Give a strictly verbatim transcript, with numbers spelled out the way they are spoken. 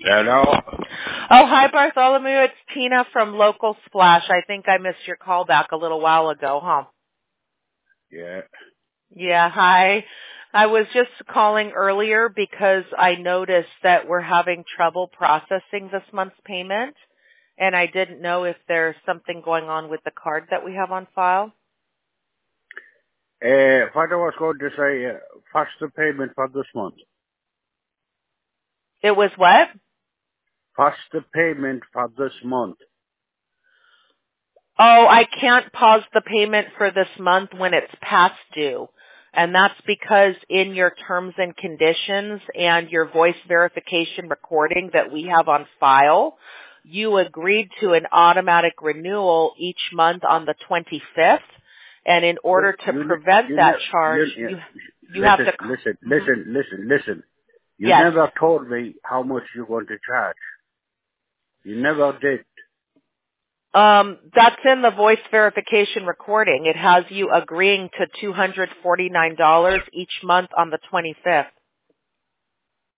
Hello? Oh, hi, Bartholomew. It's Tina from Local Splash. I think I missed your call back a little while ago, huh? Yeah. Yeah, hi. I was just calling earlier because I noticed that we're having trouble processing this month's payment, and I didn't know if there's something going on with the card that we have on file. Uh, what I was going to say, uh, first the payment for this month. It was what? First the payment for this month. Oh, I can't pause the payment for this month when it's past due. And that's because in your terms and conditions and your voice verification recording that we have on file, you agreed to an automatic renewal each month on the twenty-fifth. And in order to You, prevent you, that ne- charge, you, you, you listen, have to... listen, Mhm. listen, listen, listen. You Yes. never told me how much you're going to charge. You never did. Um, that's in the voice verification recording. It has you agreeing to two hundred forty-nine dollars each month on the twenty-fifth.